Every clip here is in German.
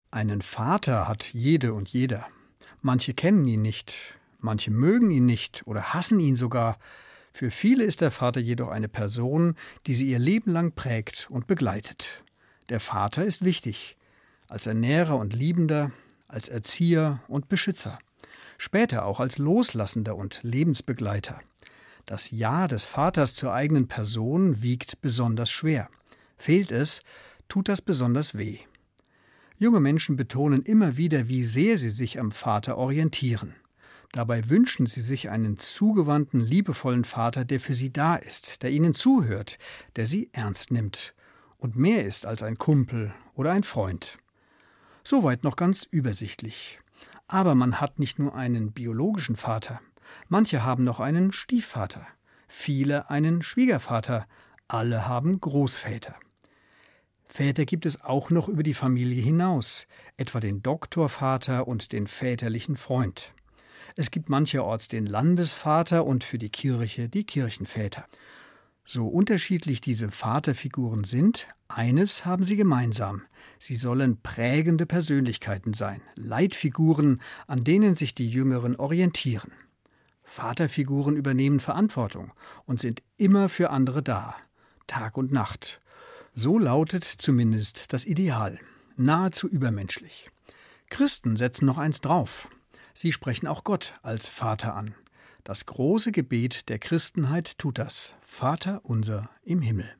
Einen Vater hat jede und jeder. Manche kennen ihn nicht, manche mögen ihn nicht oder hassen ihn sogar. Für viele ist der Vater jedoch eine Person, die sie ihr Leben lang prägt und begleitet. Der Vater ist wichtig, als Ernährer und Liebender, als Erzieher und Beschützer, später auch als Loslassender und Lebensbegleiter. Das Ja des Vaters zur eigenen Person wiegt besonders schwer. Fehlt es, tut das besonders weh. Junge Menschen betonen immer wieder, wie sehr sie sich am Vater orientieren. Dabei wünschen sie sich einen zugewandten, liebevollen Vater, der für sie da ist, der ihnen zuhört, der sie ernst nimmt und mehr ist als ein Kumpel oder ein Freund. Soweit noch ganz übersichtlich. Aber man hat nicht nur einen biologischen Vater. Manche haben noch einen Stiefvater, viele einen Schwiegervater, alle haben Großväter. Väter gibt es auch noch über die Familie hinaus, etwa den Doktorvater und den väterlichen Freund. Es gibt mancherorts den Landesvater und für die Kirche die Kirchenväter. So unterschiedlich diese Vaterfiguren sind, eines haben sie gemeinsam: Sie sollen prägende Persönlichkeiten sein, Leitfiguren, an denen sich die Jüngeren orientieren. Vaterfiguren übernehmen Verantwortung und sind immer für andere da, Tag und Nacht. So lautet zumindest das Ideal, nahezu übermenschlich. Christen setzen noch eins drauf. Sie sprechen auch Gott als Vater an. Das große Gebet der Christenheit tut das: Vater unser im Himmel.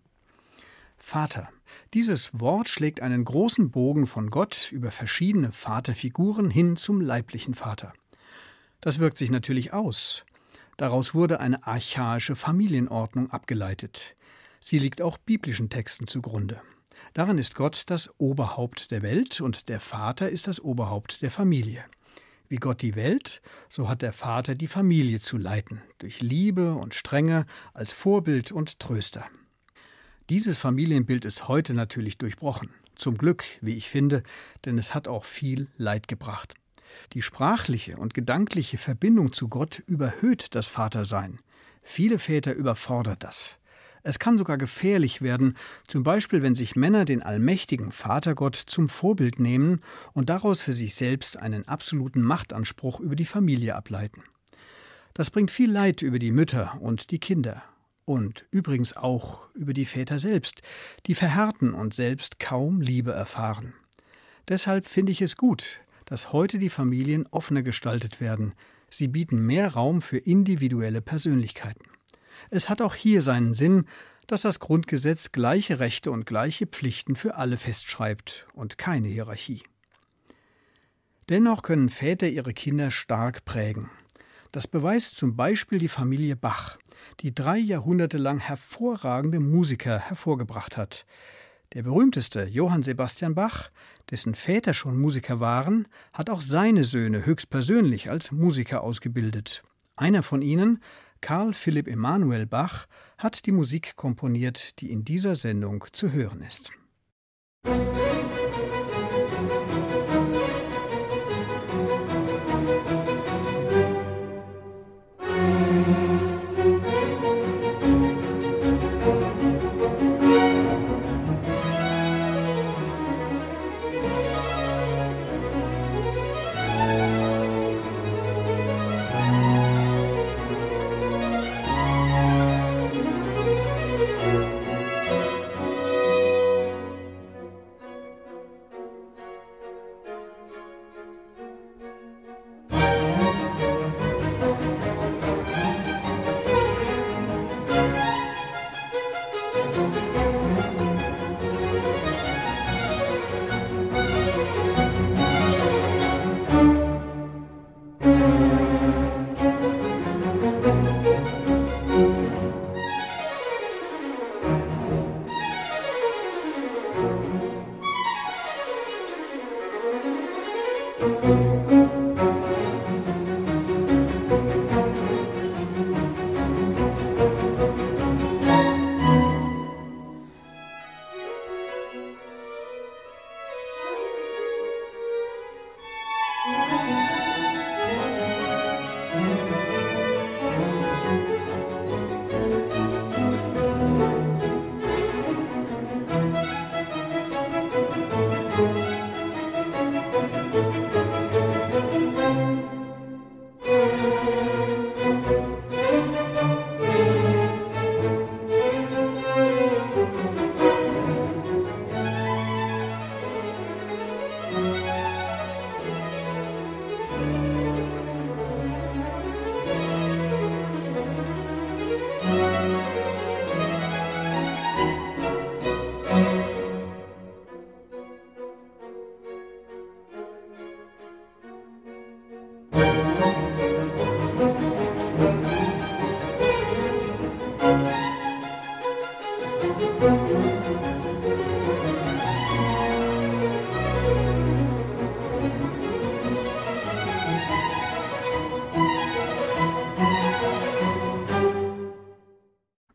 Vater. Dieses Wort schlägt einen großen Bogen von Gott über verschiedene Vaterfiguren hin zum leiblichen Vater. Das wirkt sich natürlich aus. Daraus wurde eine archaische Familienordnung abgeleitet. Sie liegt auch biblischen Texten zugrunde. Darin ist Gott das Oberhaupt der Welt und der Vater ist das Oberhaupt der Familie. Wie Gott die Welt, so hat der Vater die Familie zu leiten, durch Liebe und Strenge, als Vorbild und Tröster. Dieses Familienbild ist heute natürlich durchbrochen. Zum Glück, wie ich finde, denn es hat auch viel Leid gebracht. Die sprachliche und gedankliche Verbindung zu Gott überhöht das Vatersein. Viele Väter überfordert das. Es kann sogar gefährlich werden, zum Beispiel wenn sich Männer den allmächtigen Vatergott zum Vorbild nehmen und daraus für sich selbst einen absoluten Machtanspruch über die Familie ableiten. Das bringt viel Leid über die Mütter und die Kinder und übrigens auch über die Väter selbst, die verhärten und selbst kaum Liebe erfahren. Deshalb finde ich es gut, dass heute die Familien offener gestaltet werden. Sie bieten mehr Raum für individuelle Persönlichkeiten. Es hat auch hier seinen Sinn, dass das Grundgesetz gleiche Rechte und gleiche Pflichten für alle festschreibt und keine Hierarchie. Dennoch können Väter ihre Kinder stark prägen. Das beweist zum Beispiel die Familie Bach, die 3 Jahrhunderte lang hervorragende Musiker hervorgebracht hat. Der berühmteste, Johann Sebastian Bach, dessen Väter schon Musiker waren, hat auch seine Söhne höchstpersönlich als Musiker ausgebildet. Einer von ihnen, Karl Philipp Emanuel Bach, hat die Musik komponiert, die in dieser Sendung zu hören ist.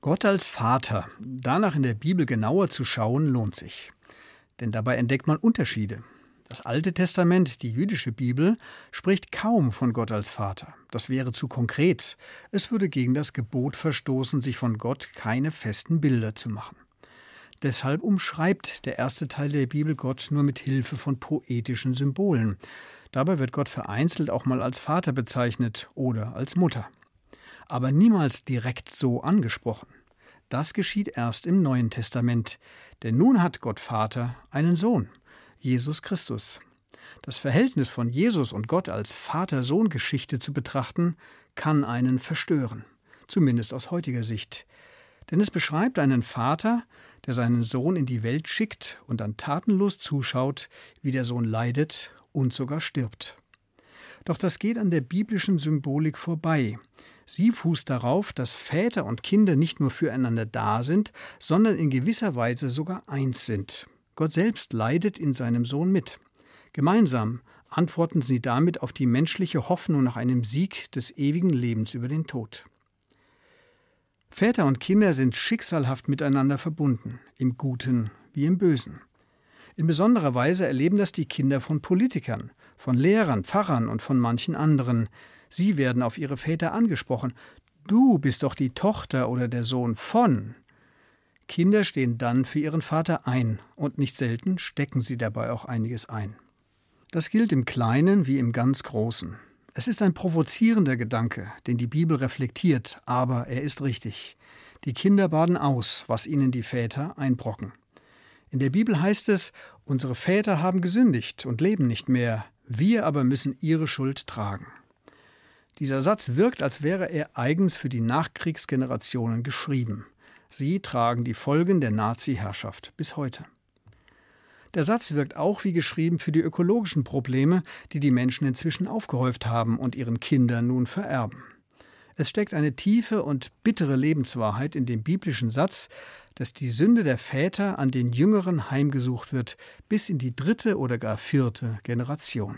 Gott als Vater, danach in der Bibel genauer zu schauen, lohnt sich. Denn dabei entdeckt man Unterschiede. Das Alte Testament, die jüdische Bibel, spricht kaum von Gott als Vater. Das wäre zu konkret. Es würde gegen das Gebot verstoßen, sich von Gott keine festen Bilder zu machen. Deshalb umschreibt der erste Teil der Bibel Gott nur mit Hilfe von poetischen Symbolen. Dabei wird Gott vereinzelt auch mal als Vater bezeichnet oder als Mutter. Aber niemals direkt so angesprochen. Das geschieht erst im Neuen Testament. Denn nun hat Gott Vater einen Sohn, Jesus Christus. Das Verhältnis von Jesus und Gott als Vater-Sohn-Geschichte zu betrachten, kann einen verstören. Zumindest aus heutiger Sicht. Denn es beschreibt einen Vater, der seinen Sohn in die Welt schickt und dann tatenlos zuschaut, wie der Sohn leidet und sogar stirbt. Doch das geht an der biblischen Symbolik vorbei. Sie fußt darauf, dass Väter und Kinder nicht nur füreinander da sind, sondern in gewisser Weise sogar eins sind. Gott selbst leidet in seinem Sohn mit. Gemeinsam antworten sie damit auf die menschliche Hoffnung nach einem Sieg des ewigen Lebens über den Tod. Väter und Kinder sind schicksalhaft miteinander verbunden, im Guten wie im Bösen. In besonderer Weise erleben das die Kinder von Politikern, von Lehrern, Pfarrern und von manchen anderen. Sie werden auf ihre Väter angesprochen. Du bist doch die Tochter oder der Sohn von. Kinder stehen dann für ihren Vater ein und nicht selten stecken sie dabei auch einiges ein. Das gilt im Kleinen wie im ganz Großen. Es ist ein provozierender Gedanke, den die Bibel reflektiert, aber er ist richtig. Die Kinder baden aus, was ihnen die Väter einbrocken. In der Bibel heißt es, unsere Väter haben gesündigt und leben nicht mehr, wir aber müssen ihre Schuld tragen. Dieser Satz wirkt, als wäre er eigens für die Nachkriegsgenerationen geschrieben. Sie tragen die Folgen der Nazi-Herrschaft bis heute. Der Satz wirkt auch wie geschrieben für die ökologischen Probleme, die die Menschen inzwischen aufgehäuft haben und ihren Kindern nun vererben. Es steckt eine tiefe und bittere Lebenswahrheit in dem biblischen Satz, dass die Sünde der Väter an den Jüngeren heimgesucht wird, bis in die 3. oder gar 4. Generation.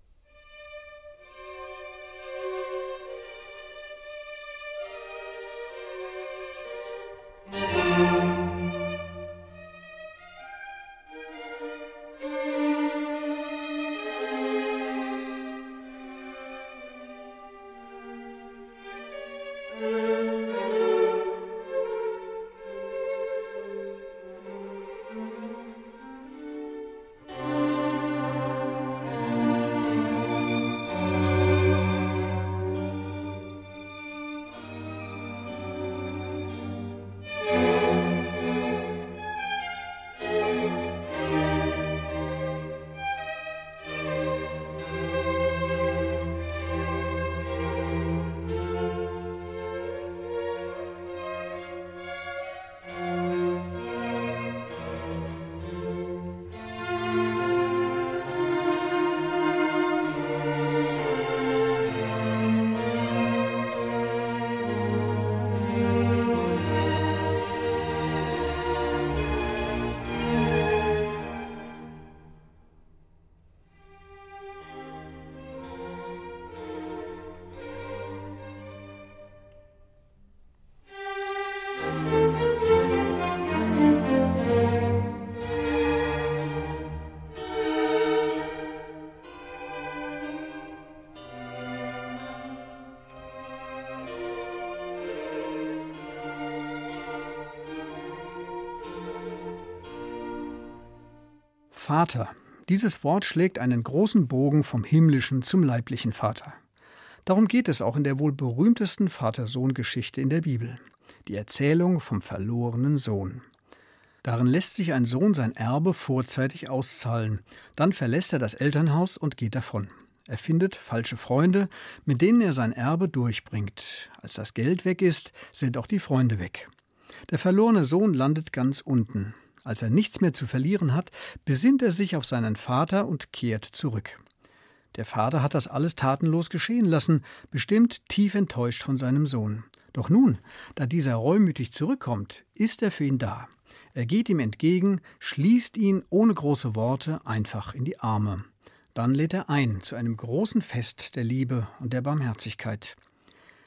Vater. Dieses Wort schlägt einen großen Bogen vom himmlischen zum leiblichen Vater. Darum geht es auch in der wohl berühmtesten Vater-Sohn-Geschichte in der Bibel, die Erzählung vom verlorenen Sohn. Darin lässt sich ein Sohn sein Erbe vorzeitig auszahlen. Dann verlässt er das Elternhaus und geht davon. Er findet falsche Freunde, mit denen er sein Erbe durchbringt. Als das Geld weg ist, sind auch die Freunde weg. Der verlorene Sohn landet ganz unten. Als er nichts mehr zu verlieren hat, besinnt er sich auf seinen Vater und kehrt zurück. Der Vater hat das alles tatenlos geschehen lassen, bestimmt tief enttäuscht von seinem Sohn. Doch nun, da dieser reumütig zurückkommt, ist er für ihn da. Er geht ihm entgegen, schließt ihn ohne große Worte einfach in die Arme. Dann lädt er ein zu einem großen Fest der Liebe und der Barmherzigkeit.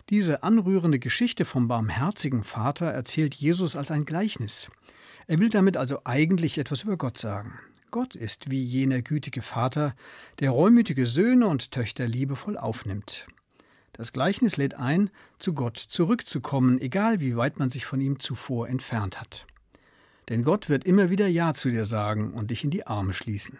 Diese anrührende Geschichte vom barmherzigen Vater erzählt Jesus als ein Gleichnis. Er will damit also eigentlich etwas über Gott sagen. Gott ist wie jener gütige Vater, der reumütige Söhne und Töchter liebevoll aufnimmt. Das Gleichnis lädt ein, zu Gott zurückzukommen, egal wie weit man sich von ihm zuvor entfernt hat. Denn Gott wird immer wieder Ja zu dir sagen und dich in die Arme schließen.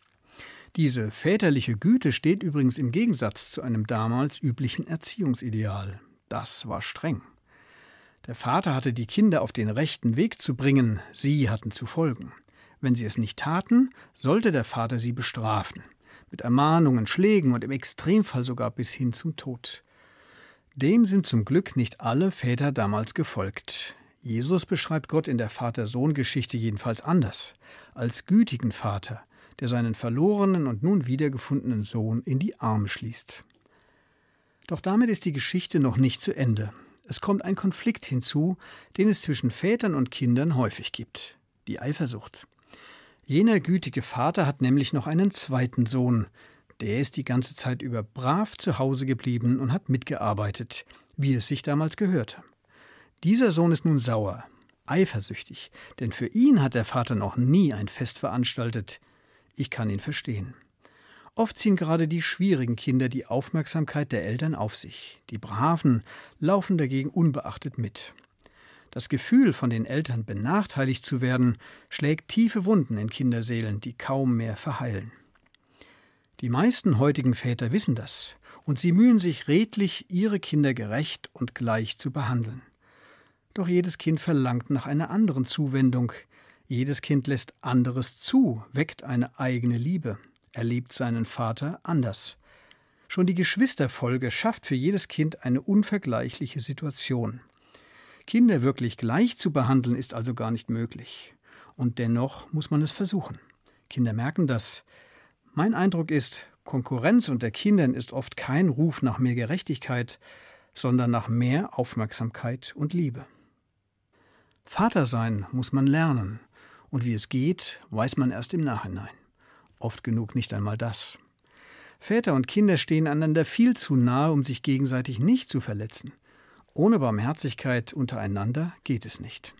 Diese väterliche Güte steht übrigens im Gegensatz zu einem damals üblichen Erziehungsideal. Das war streng. Der Vater hatte die Kinder auf den rechten Weg zu bringen, sie hatten zu folgen. Wenn sie es nicht taten, sollte der Vater sie bestrafen, mit Ermahnungen, Schlägen und im Extremfall sogar bis hin zum Tod. Dem sind zum Glück nicht alle Väter damals gefolgt. Jesus beschreibt Gott in der Vater-Sohn-Geschichte jedenfalls anders, als gütigen Vater, der seinen verlorenen und nun wiedergefundenen Sohn in die Arme schließt. Doch damit ist die Geschichte noch nicht zu Ende. Es kommt ein Konflikt hinzu, den es zwischen Vätern und Kindern häufig gibt: die Eifersucht. Jener gütige Vater hat nämlich noch einen zweiten Sohn. Der ist die ganze Zeit über brav zu Hause geblieben und hat mitgearbeitet, wie es sich damals gehörte. Dieser Sohn ist nun sauer, eifersüchtig, denn für ihn hat der Vater noch nie ein Fest veranstaltet. Ich kann ihn verstehen. Oft ziehen gerade die schwierigen Kinder die Aufmerksamkeit der Eltern auf sich. Die Braven laufen dagegen unbeachtet mit. Das Gefühl, von den Eltern benachteiligt zu werden, schlägt tiefe Wunden in Kinderseelen, die kaum mehr verheilen. Die meisten heutigen Väter wissen das, und sie mühen sich redlich, ihre Kinder gerecht und gleich zu behandeln. Doch jedes Kind verlangt nach einer anderen Zuwendung. Jedes Kind lässt anderes zu, weckt eine eigene Liebe, erlebt seinen Vater anders. Schon die Geschwisterfolge schafft für jedes Kind eine unvergleichliche Situation. Kinder wirklich gleich zu behandeln, ist also gar nicht möglich. Und dennoch muss man es versuchen. Kinder merken das. Mein Eindruck ist, Konkurrenz unter Kindern ist oft kein Ruf nach mehr Gerechtigkeit, sondern nach mehr Aufmerksamkeit und Liebe. Vater sein muss man lernen. Und wie es geht, weiß man erst im Nachhinein. Oft genug nicht einmal das. Väter und Kinder stehen einander viel zu nahe, um sich gegenseitig nicht zu verletzen. Ohne Barmherzigkeit untereinander geht es nicht.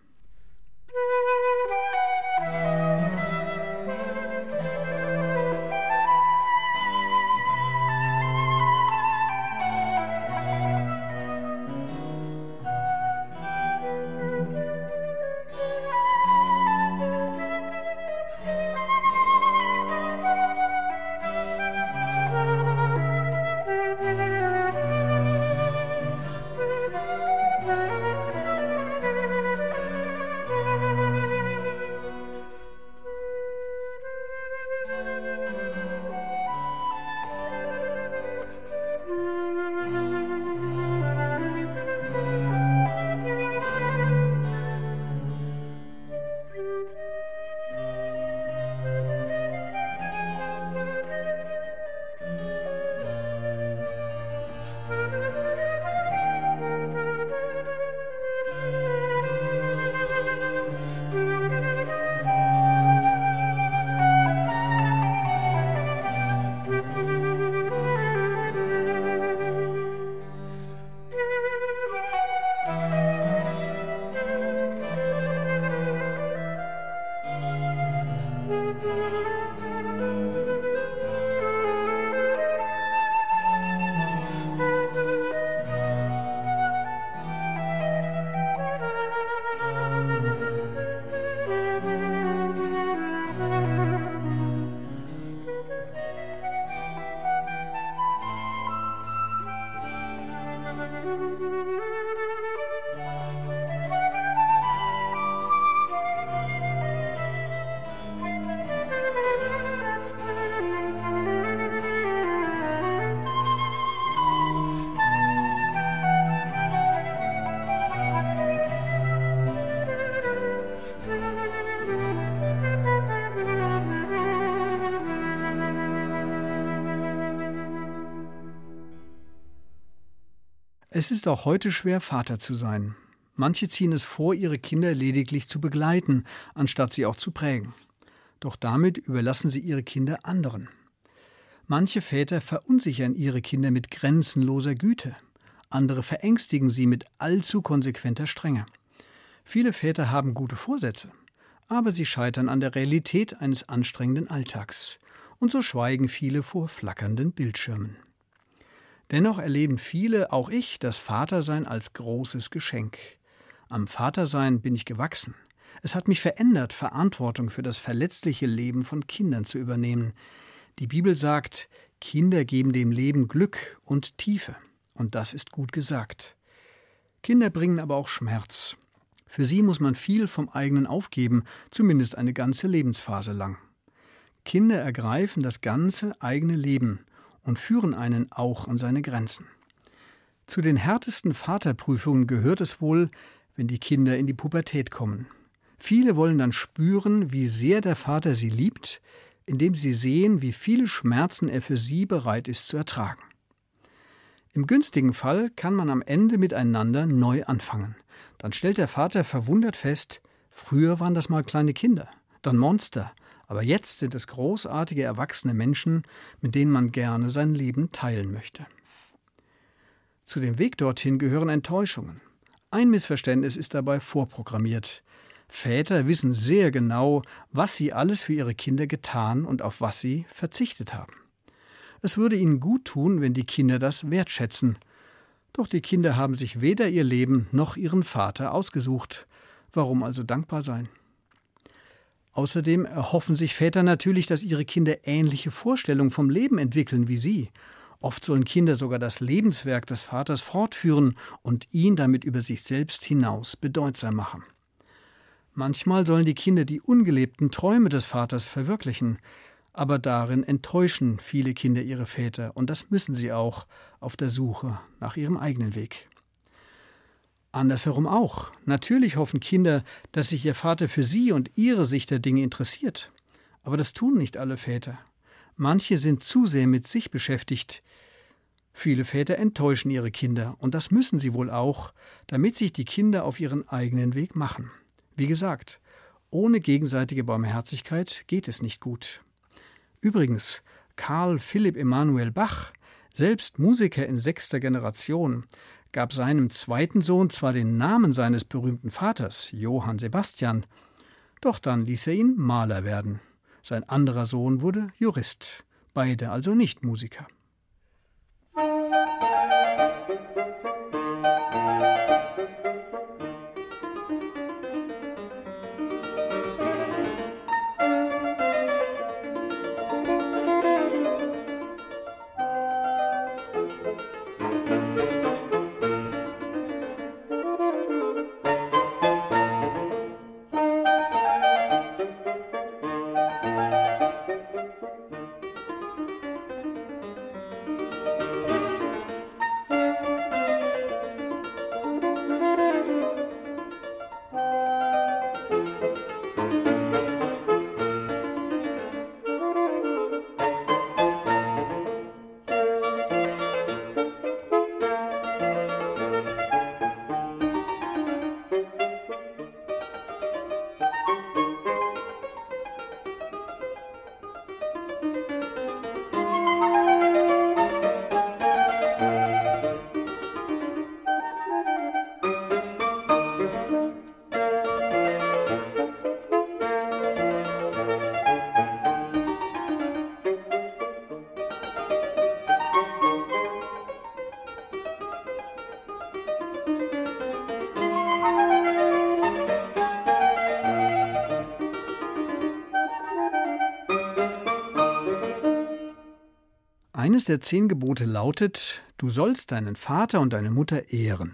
Es ist auch heute schwer, Vater zu sein. Manche ziehen es vor, ihre Kinder lediglich zu begleiten, anstatt sie auch zu prägen. Doch damit überlassen sie ihre Kinder anderen. Manche Väter verunsichern ihre Kinder mit grenzenloser Güte. andere verängstigen sie mit allzu konsequenter Strenge. Viele Väter haben gute Vorsätze, aber sie scheitern an der Realität eines anstrengenden Alltags. Und so schweigen viele vor flackernden Bildschirmen. Dennoch erleben viele, auch ich, das Vatersein als großes Geschenk. Am Vatersein bin ich gewachsen. Es hat mich verändert, Verantwortung für das verletzliche Leben von Kindern zu übernehmen. Die Bibel sagt, Kinder geben dem Leben Glück und Tiefe. Und das ist gut gesagt. Kinder bringen aber auch Schmerz. Für sie muss man viel vom eigenen aufgeben, zumindest eine ganze Lebensphase lang. Kinder ergreifen das ganze eigene Leben und führen einen auch an seine Grenzen. Zu den härtesten Vaterprüfungen gehört es wohl, wenn die Kinder in die Pubertät kommen. Viele wollen dann spüren, wie sehr der Vater sie liebt, indem sie sehen, wie viele Schmerzen er für sie bereit ist zu ertragen. Im günstigen Fall kann man am Ende miteinander neu anfangen. Dann stellt der Vater verwundert fest, früher waren das mal kleine Kinder, dann Monster, aber jetzt sind es großartige erwachsene Menschen, mit denen man gerne sein Leben teilen möchte. Zu dem Weg dorthin gehören Enttäuschungen. Ein Missverständnis ist dabei vorprogrammiert. Väter wissen sehr genau, was sie alles für ihre Kinder getan und auf was sie verzichtet haben. Es würde ihnen gut tun, wenn die Kinder das wertschätzen. Doch die Kinder haben sich weder ihr Leben noch ihren Vater ausgesucht. Warum also dankbar sein? Außerdem erhoffen sich Väter natürlich, dass ihre Kinder ähnliche Vorstellungen vom Leben entwickeln wie sie. Oft sollen Kinder sogar das Lebenswerk des Vaters fortführen und ihn damit über sich selbst hinaus bedeutsam machen. Manchmal sollen die Kinder die ungelebten Träume des Vaters verwirklichen, aber darin enttäuschen viele Kinder ihre Väter, und das müssen sie auch auf der Suche nach ihrem eigenen Weg. Andersherum auch. Natürlich hoffen Kinder, dass sich ihr Vater für sie und ihre Sicht der Dinge interessiert. Aber das tun nicht alle Väter. Manche sind zu sehr mit sich beschäftigt. Viele Väter enttäuschen ihre Kinder, und das müssen sie wohl auch, damit sich die Kinder auf ihren eigenen Weg machen. Wie gesagt, ohne gegenseitige Barmherzigkeit geht es nicht gut. Übrigens, Carl Philipp Emanuel Bach, selbst Musiker in 6. Generation, gab seinem zweiten Sohn zwar den Namen seines berühmten Vaters, Johann Sebastian, doch dann ließ er ihn Maler werden. Sein anderer Sohn wurde Jurist, beide also nicht Musiker. Eines der 10 Gebote lautet, du sollst deinen Vater und deine Mutter ehren.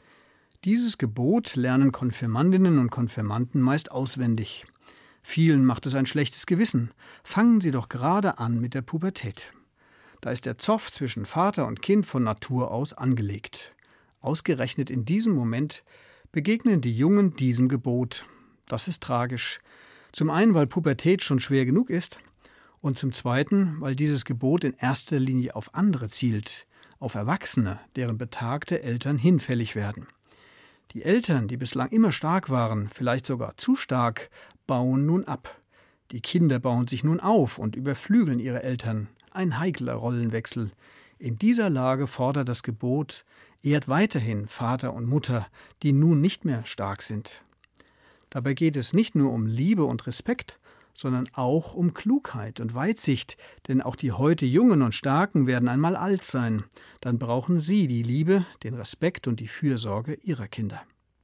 Dieses Gebot lernen Konfirmandinnen und Konfirmanden meist auswendig. Vielen macht es ein schlechtes Gewissen. Fangen sie doch gerade an mit der Pubertät. Da ist der Zoff zwischen Vater und Kind von Natur aus angelegt. Ausgerechnet in diesem Moment begegnen die Jungen diesem Gebot. Das ist tragisch. Zum einen, weil Pubertät schon schwer genug ist, und zum Zweiten, weil dieses Gebot in erster Linie auf andere zielt, auf Erwachsene, deren betagte Eltern hinfällig werden. Die Eltern, die bislang immer stark waren, vielleicht sogar zu stark, bauen nun ab. Die Kinder bauen sich nun auf und überflügeln ihre Eltern. Ein heikler Rollenwechsel, In dieser Lage fordert das Gebot: Ehrt weiterhin Vater und Mutter, die nun nicht mehr stark sind. Dabei geht es nicht nur um Liebe und Respekt, sondern auch um Klugheit und Weitsicht, denn auch die heute Jungen und Starken werden einmal alt sein. Dann brauchen sie die Liebe, den Respekt und die Fürsorge ihrer Kinder.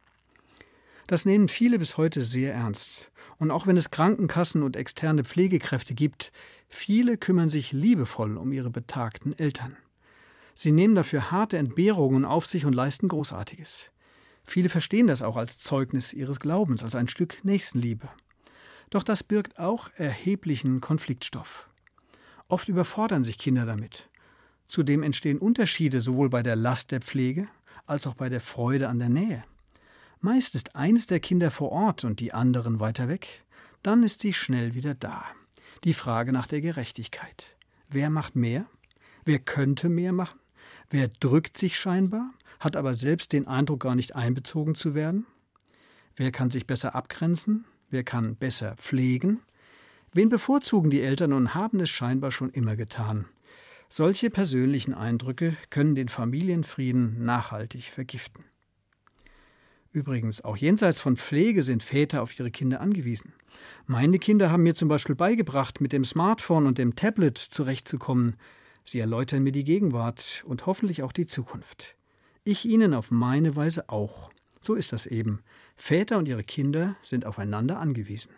Das nehmen viele bis heute sehr ernst. Und auch wenn es Krankenkassen und externe Pflegekräfte gibt, viele kümmern sich liebevoll um ihre betagten Eltern. Sie nehmen dafür harte Entbehrungen auf sich und leisten Großartiges. Viele verstehen das auch als Zeugnis ihres Glaubens, als ein Stück Nächstenliebe. Doch das birgt auch erheblichen Konfliktstoff. Oft überfordern sich Kinder damit. Zudem entstehen Unterschiede sowohl bei der Last der Pflege als auch bei der Freude an der Nähe. Meist ist eines der Kinder vor Ort und die anderen weiter weg. Dann ist sie schnell wieder da. Die Frage nach der Gerechtigkeit. Wer macht mehr? Wer könnte mehr machen? Wer drückt sich scheinbar, hat aber selbst den Eindruck, gar nicht einbezogen zu werden? Wer kann sich besser abgrenzen? Wer kann besser pflegen? Wen bevorzugen die Eltern und haben es scheinbar schon immer getan? Solche persönlichen Eindrücke können den Familienfrieden nachhaltig vergiften. Übrigens, auch jenseits von Pflege sind Väter auf ihre Kinder angewiesen. Meine Kinder haben mir zum Beispiel beigebracht, mit dem Smartphone und dem Tablet zurechtzukommen. Sie erläutern mir die Gegenwart und hoffentlich auch die Zukunft. Ich ihnen auf meine Weise auch. So ist das eben. Väter und ihre Kinder sind aufeinander angewiesen.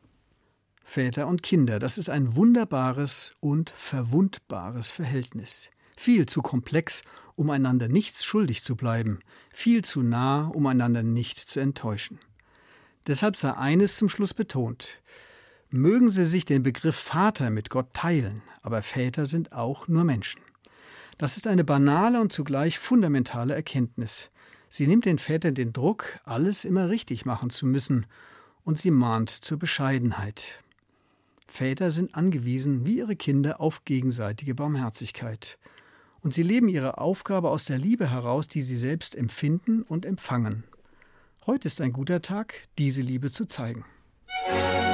Väter und Kinder, das ist ein wunderbares und verwundbares Verhältnis. Viel zu komplex, um einander nichts schuldig zu bleiben, viel zu nah, um einander nicht zu enttäuschen. Deshalb sei eines zum Schluss betont: Mögen Sie sich den Begriff Vater mit Gott teilen, aber Väter sind auch nur Menschen. Das ist eine banale und zugleich fundamentale Erkenntnis. Sie nimmt den Vätern den Druck, alles immer richtig machen zu müssen, und sie mahnt zur Bescheidenheit. Väter sind angewiesen, wie ihre Kinder, auf gegenseitige Barmherzigkeit. Und sie leben ihre Aufgabe aus der Liebe heraus, die sie selbst empfinden und empfangen. Heute ist ein guter Tag, diese Liebe zu zeigen.